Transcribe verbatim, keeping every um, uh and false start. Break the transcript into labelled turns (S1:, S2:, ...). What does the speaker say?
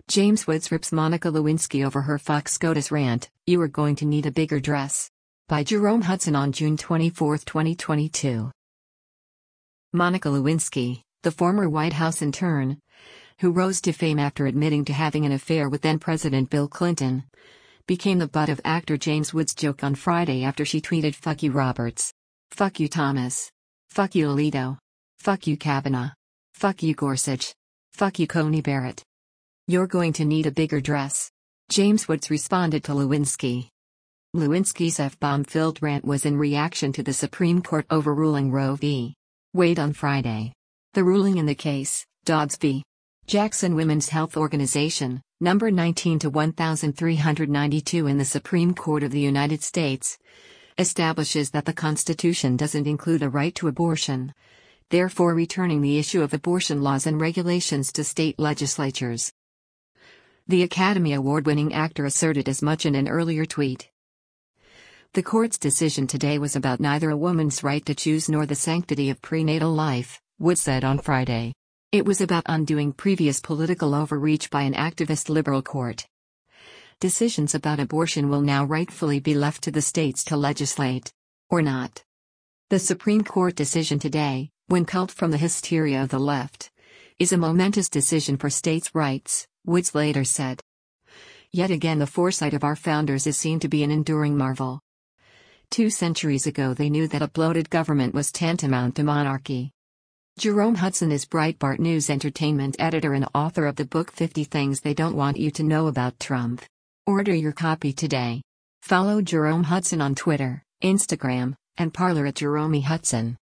S1: James Woods rips Monica Lewinsky over her Fox SCOTUS rant, "You are going to need a bigger dress." By Jerome Hudson on June twenty-fourth, twenty twenty-two. Monica Lewinsky, the former White House intern, who rose to fame after admitting to having an affair with then-President Bill Clinton, became the butt of actor James Woods' joke on Friday after she tweeted, "Fuck you Roberts. Fuck you Thomas. Fuck you Alito. Fuck you Kavanaugh. Fuck you Gorsuch. Fuck you Coney Barrett. You're going to need a bigger dress." James Woods responded to Lewinsky. Lewinsky's F-bomb-filled rant was in reaction to the Supreme Court overruling Roe v. Wade on Friday. The ruling in the case, Dobbs v. Jackson Women's Health Organization, number nineteen to thirteen ninety-two in the Supreme Court of the United States, establishes that the Constitution doesn't include a right to abortion, therefore returning the issue of abortion laws and regulations to state legislatures. The Academy Award-winning actor asserted as much in an earlier tweet. The court's decision today was about neither a woman's right to choose nor the sanctity of prenatal life, Woods said on Friday. It was about undoing previous political overreach by an activist liberal court. Decisions about abortion will now rightfully be left to the states to legislate. Or not. The Supreme Court decision today, when culled from the hysteria of the left, is a momentous decision for states' rights, Woods later said. Yet again, the foresight of our founders is seen to be an enduring marvel. Two centuries ago they knew that a bloated government was tantamount to monarchy. Jerome Hudson is Breitbart News entertainment editor and author of the book fifty Things They Don't Want You to Know About Trump. Order your copy today. Follow Jerome Hudson on Twitter, Instagram, and Parler at Jerome Hudson.